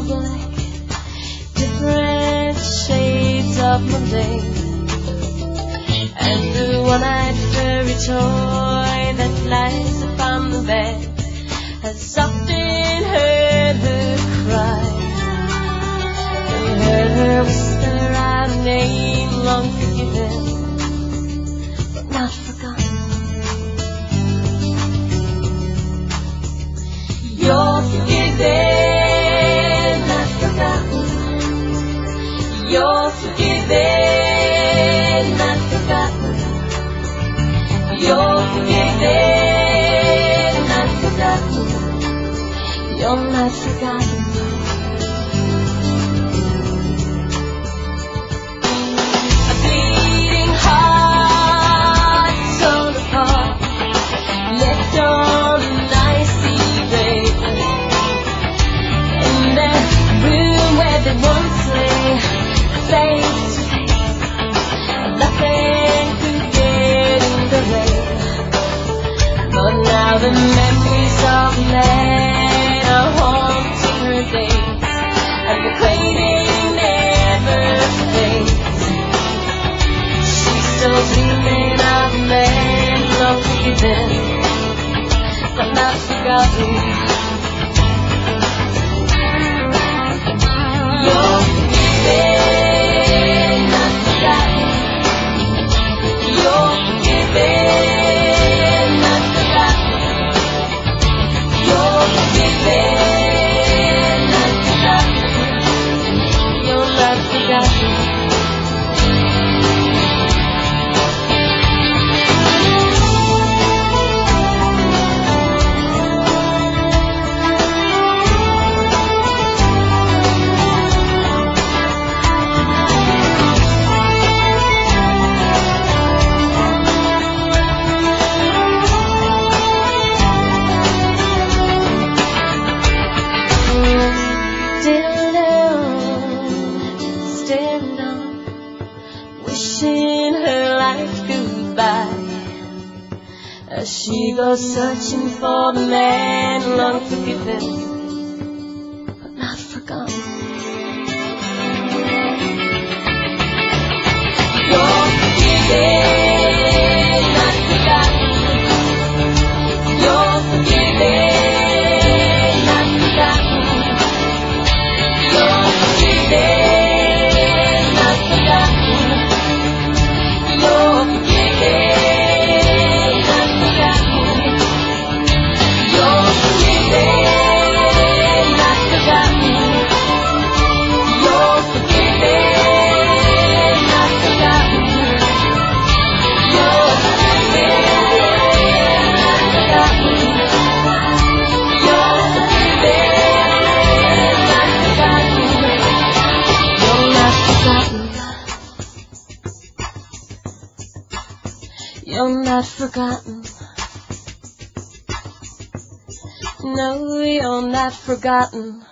of black, different shades of mundane, and the one-eyed furry toy that lies upon the bed has often heard her cry, and heard her whisper our name, long forgiven but not forgotten. You're forgiven, not forgotten. You're forgiven, not forgotten. You're forgiven, not forgotten. You're not forgotten. A bleeding heart torn apart, left on an icy grave, in that room where they once lay, face to face, nothing could get in the way. But now the memories of men are haunting her days, and the craving never fades. She's still dreaming of men, not forgiven but not forgotten. You're forgiven, not forgotten. You're forgiven, not forgotten. You're forgiven, not forgotten. You're not forgotten. Staring on, wishing her life goodbye, as she goes searching for the man long forgiven but not forgotten. You're forgiven, not forgotten. You're forgiven, not forgotten. You're forgiven, not forgotten. You're forgiven, not forgotten. You're forgiven, not forgotten. You're forgiven, not forgotten. You're forgiven, not forgotten. You're forgiven, not forgotten. You're not forgotten. You're not forgotten. No, you're not forgotten.